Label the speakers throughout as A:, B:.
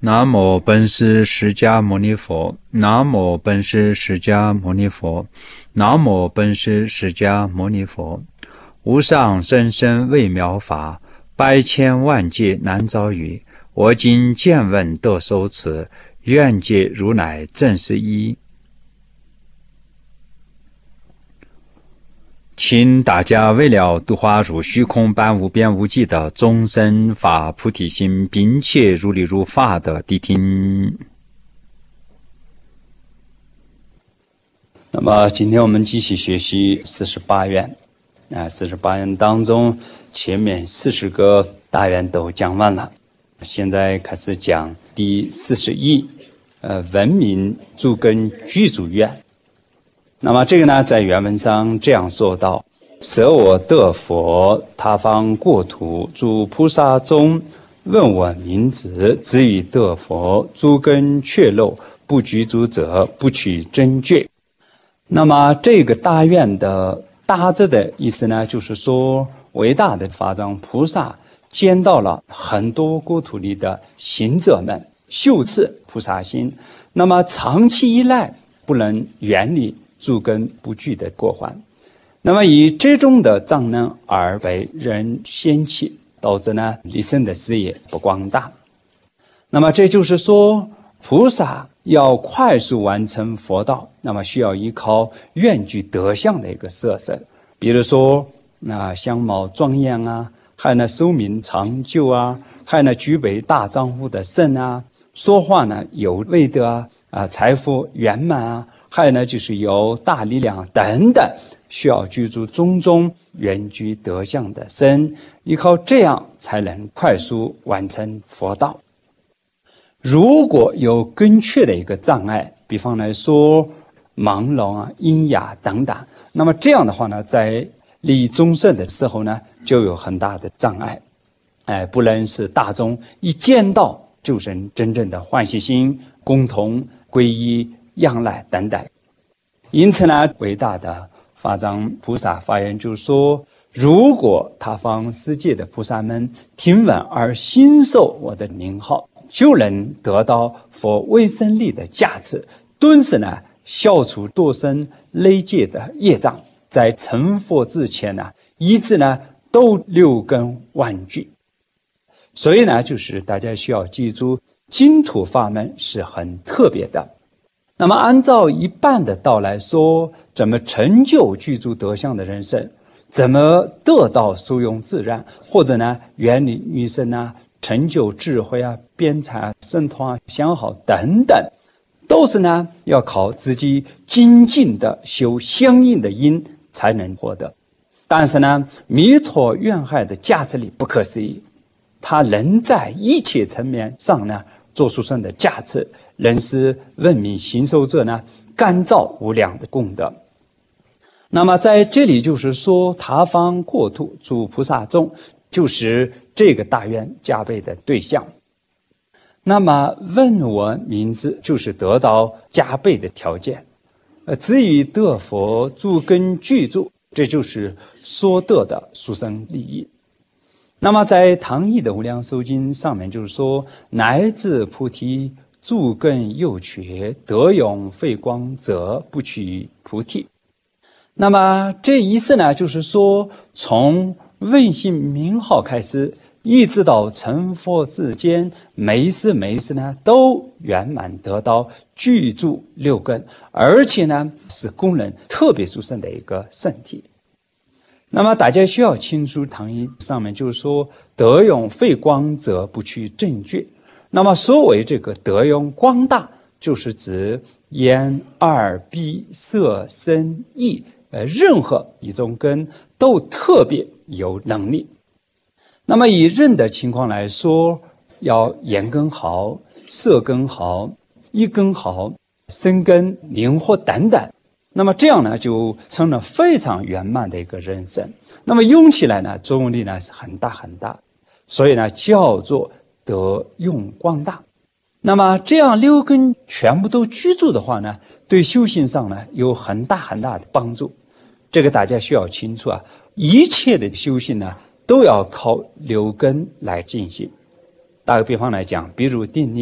A: 南无本师释迦牟尼佛，南无本师释迦牟尼佛，南无本师释迦牟尼佛。无上甚深微妙法，百千万劫难遭遇。我今见闻得受持，愿解如来真实义。请大家为了度化如虚空般无边无际的众生发菩提心，并且如理如法的谛听。
B: 那么今天我们继续学习48愿48愿当中，前面40个大愿都讲完了，现在开始讲第41文明诸根具足愿。那么这个呢，在原文上这样说道：舍我得佛，他方国土，诸菩萨中，问我名字，至于得佛，诸根确漏，不具足者，不取真觉。那么这个大愿的大字的意思呢，就是说伟大的法藏菩萨见到了很多国土里的行者们，修持菩萨心，那么长期以来不能远离诸根不具的过患，那么以这种的障能而被人嫌弃，导致呢离生的事业不广大。那么这就是说，菩萨要快速完成佛道，那么需要依靠愿具德相的一个设身，比如说相貌庄严啊，还有寿命长久啊，还有具备大丈夫的身啊，说话呢有味德财富圆满啊，还有就是有大力量等等，需要居住种种愿具德相的身，依靠这样才能快速完成佛道。如果有根确的一个障碍，比方来说盲聋喑哑等等，那么这样的话呢，在利众生的时候呢，就有很大的障碍，不能使大众一见到就生真正的欢喜心，共同皈依仰赖等等。因此呢，伟大的法藏菩萨发言就是说，如果他方世界的菩萨们听闻而信受我的名号，就能得到佛威神力的加持，顿时呢消除多生累劫的业障，在成佛之前呢，一直呢都六根万具。所以呢，就是大家需要记住，净土法门是很特别的。那么按照一般的道来说，怎么成就具足德相的人生，怎么得到殊用自然，或者呢远离余生成就智慧辩才神通相好等等，都是呢要靠自己精进的修相应的因才能获得。但是呢，弥陀愿海的加持力不可思议，它能在一切层面上呢做出生的加持，能使文明行受者呢感召无量的功德。那么在这里就是说，他方国土诸菩萨众，就是这个大愿加倍的对象。那么问我名字，就是得到加倍的条件。至于得佛诸根具足，这就是所得的殊胜利益。那么在唐译的无量寿经上面就是说，乃至菩提诸根有缺，德用费光者，不取菩提。那么这意思呢，就是说从问姓名号开始，一直到成佛之间，每一世呢都圆满得到具足六根，而且呢是功能特别殊胜的一个圣体。那么大家需要清楚，唐译上面就是说，德用费光者，不取正觉。那么所谓这个德用光大，就是指眼耳鼻舌身意，任何一种根都特别有能力。那么以人的情况来说，要眼根好，舌根好，意根好，身根灵活等等，那么这样呢就成了非常圆满的一个人生。那么用起来呢，作用力呢是很大很大，所以呢叫做德用光大。那么这样六根全部都具足的话呢，对修行上呢有很大很大的帮助。这个大家需要清楚一切的修行呢都要靠六根来进行。打个比方来讲，比如定力，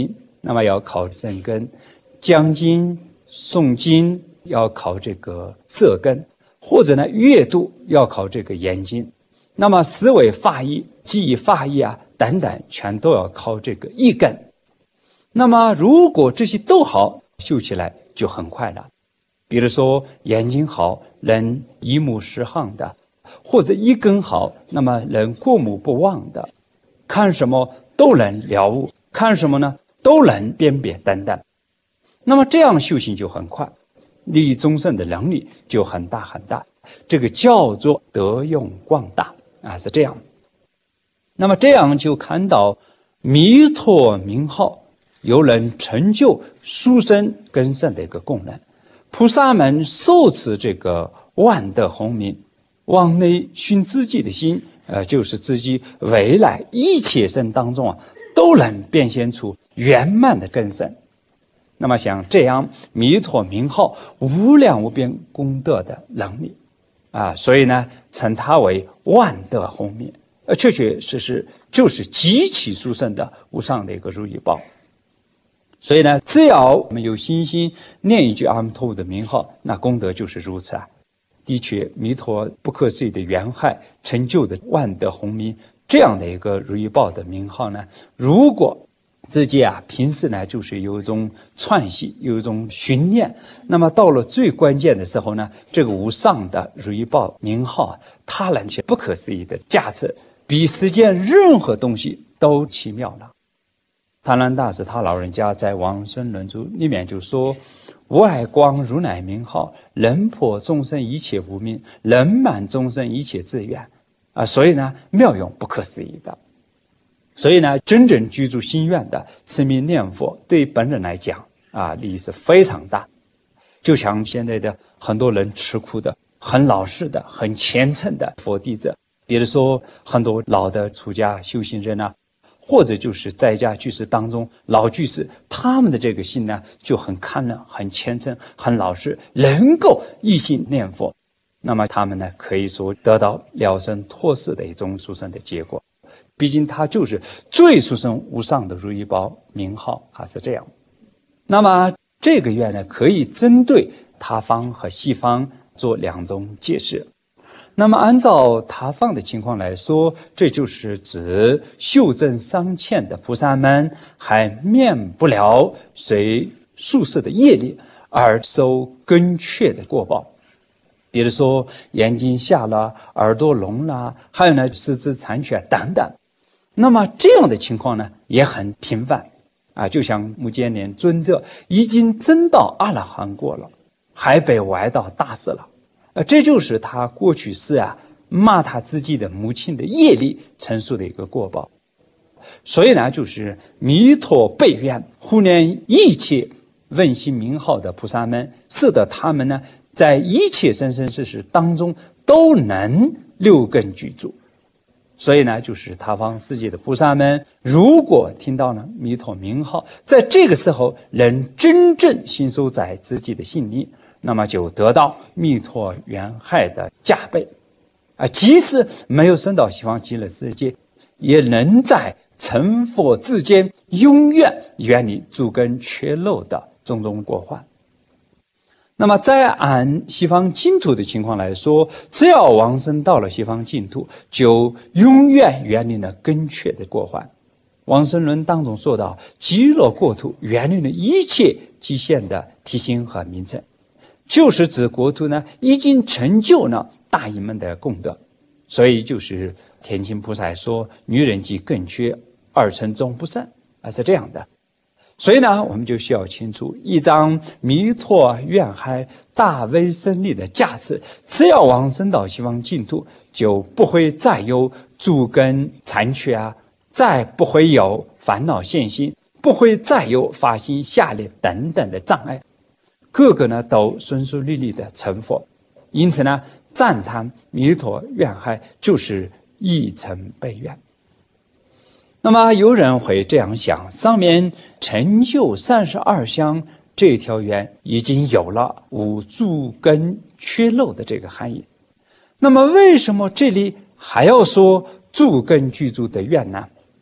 B: 那么要考身根，讲经诵经要考这个色根，或者呢阅读要考这个眼睛，那么思维发意、记忆发意啊等等，全都要考这个意根。那么如果这些都好，修起来就很快了。比如说眼睛好，能一目十行的，或者一根好，那么能过目不忘的，看什么都能了悟，看什么呢都能辨别等等。那么这样修行就很快，利益众生的能力就很大很大，这个叫做德用广大啊，是这样。那么这样就看到弥陀名号有能成就殊胜根胜的一个功能。菩萨们受持这个万德洪名，往内寻自己的心，就是自己未来一切生当中啊，都能变现出圆满的根胜。那么像这样弥陀名号无量无边功德的能力啊，所以呢称它为万德洪名，确确实实就是极其殊胜的无上的一个如意宝。所以呢，只要我们有信心念一句阿弥陀佛的名号，那功德就是如此啊。的确，弥陀不可思议的缘海成就的万德洪名这样的一个如意宝的名号呢，如果自己啊平时呢就是有一种串习，有一种训练，那么到了最关键的时候呢，这个无上的如意宝名号啊，它能起不可思议的价值，比世间任何东西都奇妙了。贪婪大师他老人家在往生论著里面就说，无碍光如乃名号，能破众生一切无明，能满众生一切志愿啊，所以呢妙用不可思议的。所以呢真正居住心愿的持名念佛，对本人来讲啊利益是非常大。就像现在的很多人吃苦的很老实的很虔诚的佛弟子，比如说很多老的出家修行人啊，或者就是在家居士当中老居士，他们的这个心呢就很堪忍很虔诚很老实，能够一心念佛，那么他们呢可以说得到了生脱死的一种殊胜的结果。毕竟他就是最殊胜无上的如意宝名号啊，是这样。那么这个愿呢可以针对他方和西方做两种解释。那么按照他方的情况来说，这就是指修正尚浅的菩萨们还免不了随宿世的业力而受根确的过报，比如说眼睛瞎了，耳朵聋了，还有呢四肢残缺等等。那么这样的情况呢也很频繁啊，就像目犍连尊者已经证到阿拉含果了，还被外道打死了。这就是他过去世啊骂他自己的母亲的业力陈述的一个过报。所以呢就是弥陀悲愿护念一切问心名号的菩萨们，使得他们呢在一切生生世世当中都能六根具足。所以呢就是他方世界的菩萨们，如果听到了弥陀名号，在这个时候能真正信受在自己的心里，那么就得到弥陀缘海的加倍啊！即使没有升到西方极乐世界，也能在成佛之间永远远离诸根缺漏的种种过患。那么在按西方净土的情况来说，只要往生到了西方净土，就永远远离了根缺的过患。往生论当中说到，极乐国土远离了一切极限的体型和名称，就是指国土呢已经成就了大隐门的功德。所以就是天亲菩萨说，女人即根缺，二乘终不胜啊，是这样的。所以呢我们就需要清楚，一张弥陀愿海大威神力的加持，只要往生到西方净土，就不会再有诸根残缺啊，再不会有烦恼现行，不会再有发心下劣等等的障碍，个个呢都顺顺利利的成佛。因此呢赞叹弥陀愿海就是一成悲愿。那么有人会这样想，上面成就32相这条愿已经有了无诸根缺漏的这个含义，那么为什么这里还要说诸根具足的愿呢？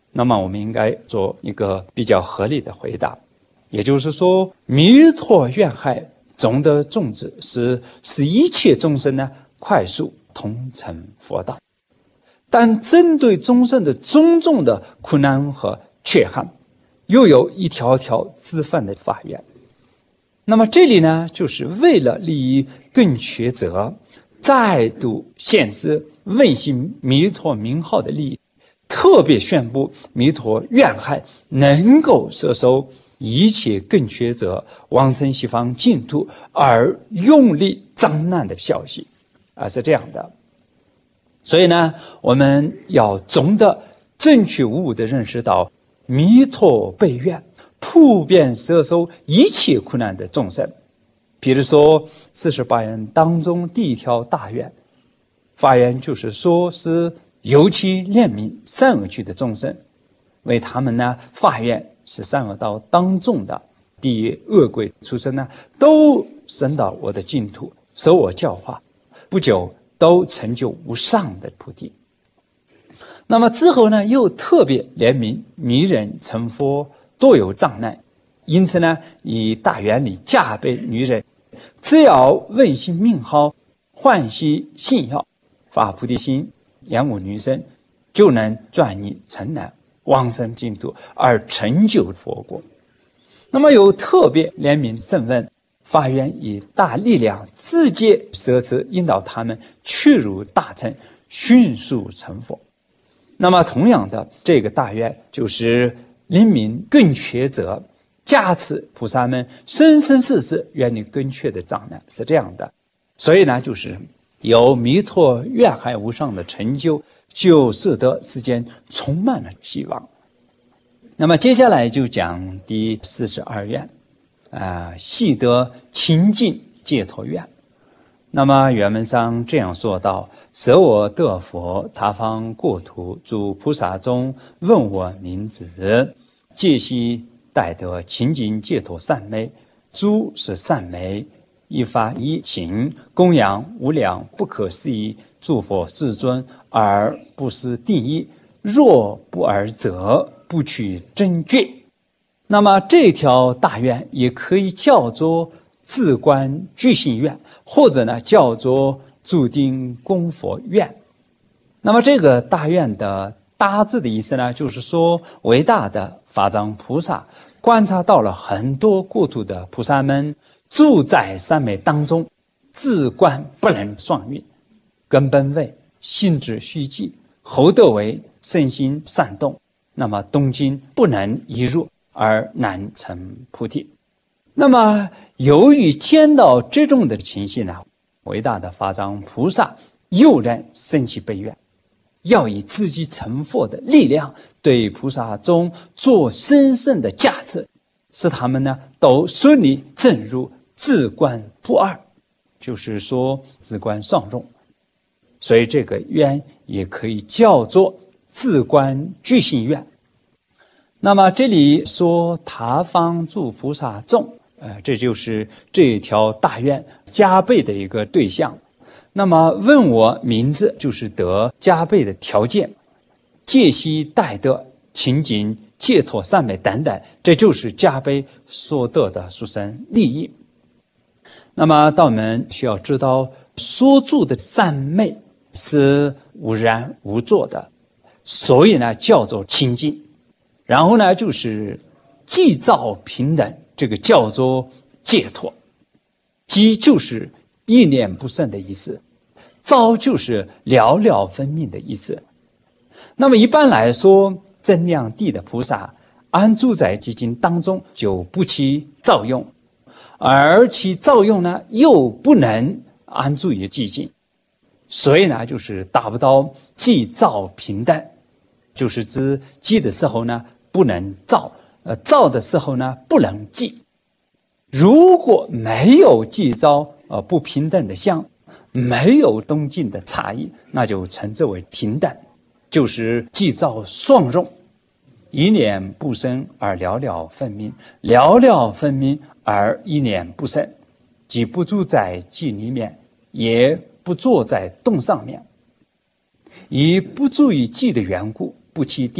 B: 那么我们应该做一个比较合理的回答，也就是说，弥陀愿海中的宗旨是使一切众生呢快速通成佛道，但针对众生的种种的苦难和缺憾，又有一条条自犯的法愿。那么这里呢，就是为了利益更缺者，再度显示问心弥陀名号的利益，特别宣布弥陀愿海能够摄受一切更缺者往生西方净土而用力张难的消息，是这样的。所以呢，我们要总的正确无误地认识到，弥陀悲愿普遍摄受一切苦难的众生。比如说48愿当中第一条大愿，发愿就是说是尤其怜悯善恶趣的众生，为他们呢发愿是善恶道当中的地狱恶鬼畜生呢，都升到我的净土，受我教化，不久都成就无上的菩提。那么之后呢，又特别怜悯迷人成佛多有障碍，因此呢，以大愿力加倍女人，只要问心命号，欢喜信要，发菩提心，厌恶女生，就能转逆成难，往生净土而成就佛国。那么有特别怜悯圣问，发愿以大力量直接摄持引导他们去入大乘，迅速成佛。那么同样的，这个大愿就是令民更缺者，加持菩萨们生生世世远离更缺的障碍，是这样的。所以呢，就是有弥陀愿海无上的成就，就使得世间充满了希望。那么接下来就讲第42愿，系得清净解脱愿。那么原文上这样说道：舍我得佛，他方国土，诸菩萨中问我名字，皆悉待得清净解脱善美。诸是善美，一法一情，供养无量不可思议诸佛世尊，而不是定义。若不尔者，不取真觉。那么这条大愿也可以叫做自观具心愿，或者呢叫做注定供佛愿。那么这个大愿的大致的意思呢，就是说伟大的法藏菩萨观察到了很多国土的菩萨们住在三昧当中，自观不能双运，根本为性质虚寂，后得为身心善动，那么东经不能移入而难成菩提。那么由于见到这种的情形呢，伟大的法藏菩萨又然升起悲愿，要以自己成佛的力量对菩萨中做深深的加持，使他们呢都顺利证入自观不二，就是说自观双融。所以这个愿也可以叫做自观具心愿。那么这里说他方诸菩萨众，这就是这条大愿加倍的一个对象。那么问我名字，就是得加倍的条件，戒悉待得清净解脱善美等等，这就是加倍所得的殊胜利益。那么到我们需要知道，所住的善美是无染无作的，所以呢叫做清净。然后呢就是寂照平等，这个叫做解脱。寂就是一念不生的意思，照就是了了分明的意思。那么一般来说，增量地的菩萨安住在寂静当中，就不起造用，而其造用呢又不能安住于寂静，所以呢就是达不到寂照平等，就是指寂的时候呢不能照，照的时候呢不能寂。如果没有寂照不平等的相，没有东晋的差异，那就称之为平等，就是寂照双融，一念不生而了了分明，了了分明而一念不生，既不住在寂里面，也不坐在动上面，以不住于寂的缘故，不起定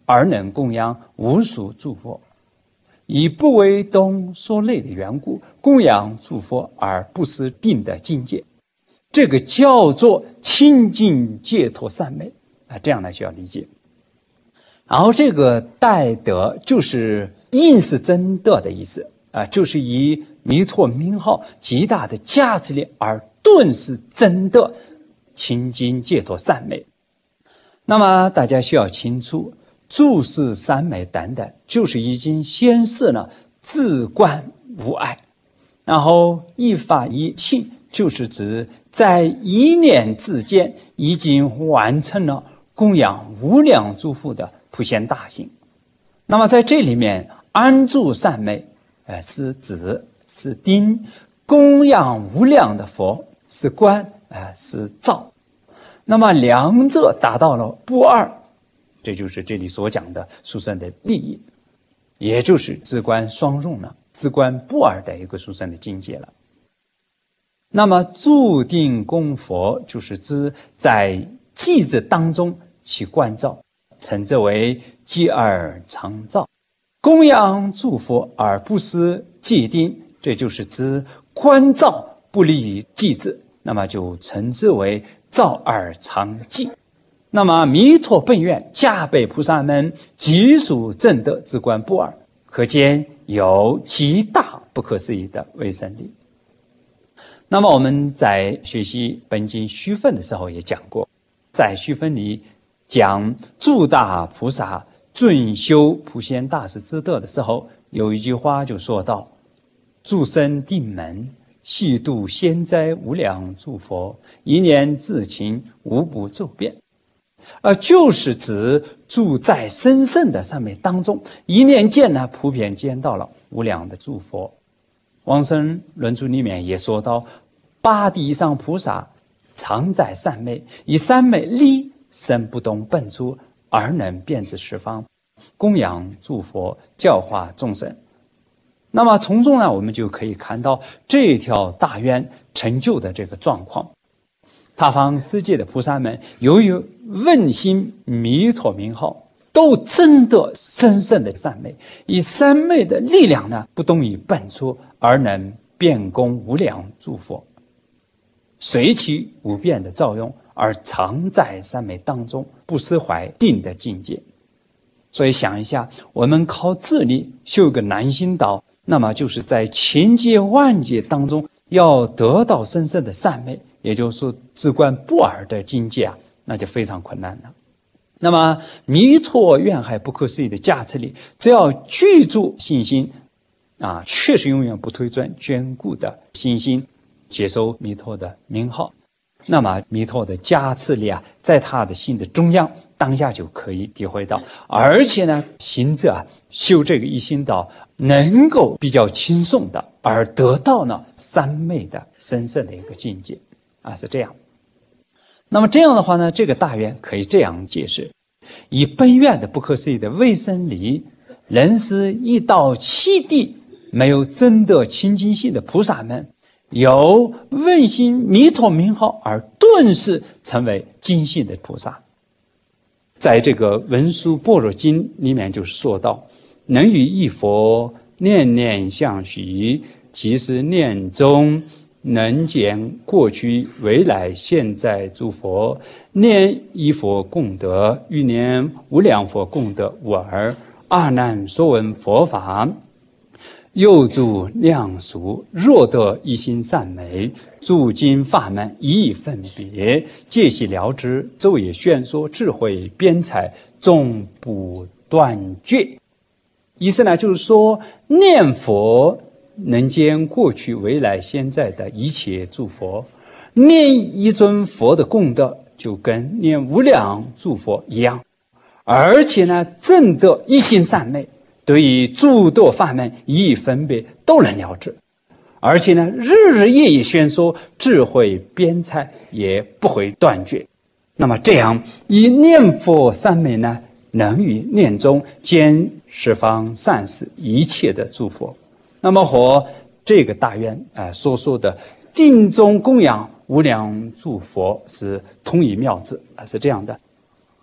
B: 而能供养无数诸佛。以不为东所累的缘故，供养诸佛而不失定的境界，这个叫做清净解脱三昧啊，这样呢需要理解。然后这个代德就是应是真德的意思啊，就是以弥陀名号极大的价值力而顿时真德清净解脱三昧。那么大家需要清楚，诸事三昧等等，就是已经先是呢自观无碍，然后一法一庆，就是指在一念之间已经完成了供养无量诸佛的普贤大行。那么在这里面，安住三昧是指是定，供养无量的佛是观是照。那么两者达到了不二，这就是这里所讲的殊胜的利益，也就是自观双用了，自观不二的一个殊胜的境界了。那么注定供佛，就是指在寂字当中起观照，称之为寂而常照。供养诸佛而不失寂定，这就是指观照不离寂字，那么就称之为照而常寂。那么弥陀本愿加被菩萨们极属正德之观不二，可见有极大不可思议的威神力。那么我们在学习本经虚分的时候也讲过，在虚分里讲诸大菩萨准修普贤大士之德的时候，有一句话就说到：诸生定门，细度仙哉无量诸佛，一念至勤，无不周遍。就是指住在深深的三昧当中，一念间呢，普遍见到了无量的诸佛。往生论著里面也说到，八地以上菩萨常在三昧，以三昧力身不动本处，而能遍至十方，供养诸佛，教化众生。那么从中呢，我们就可以看到这条大愿成就的这个状况。他方世界的菩萨们，由于问心弥陀名号，都真的深深的三昧，以三昧的力量呢，不动于本处，而能遍供无量诸佛，随其无变的照用，而常在三昧当中，不失怀定的境界。所以想一下，我们靠自力修个南心道，那么就是在千劫万劫当中要得到深深的三昧，也就是说自观不二的境界啊，那就非常困难了。那么弥陀愿海不可思议的加持力，只要具足信心啊，确实永远不退转，坚固的信心，接受弥陀的名号，那么弥陀的加持力啊，在他的心的中央，当下就可以体会到。而且呢，行者啊修这个一心道，能够比较轻松的而得到呢三昧的深深的一个境界啊，是这样。那么这样的话呢，这个大愿可以这样解释：以本愿的不可思议的威神力，能使一到七地没有真的清净心的菩萨们，由问心弥陀名号而顿时成为精信的菩萨。在这个文殊般若经里面就是说到，能与一佛念念相续，即是念中能见过去未来现在诸佛，念一佛功德与念无量佛功德无二。阿难所闻佛法，又诸量数，若得一心善美，诸经法门一一分别，皆悉了知，昼夜宣说，智慧辩才，终不断绝。意思呢，就是说念佛能见过去未来现在的一切诸佛，念一尊佛的功德就跟念无量诸佛一样，而且呢证得一心善美，对于诸多法门一一分别都能了知，而且呢日日夜夜宣说，智慧辩才也不会断绝。那么这样以念佛三昧呢，能于念中见十方善事一切的诸佛。那么和这个大愿所说的定中供养无量诸佛是同一妙字是这样的。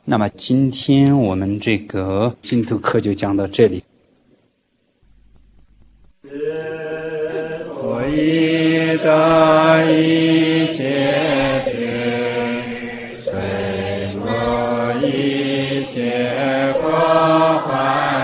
B: 那么今天我们这个净土课就讲到这里。
A: 我已得一切智，随我一切过患。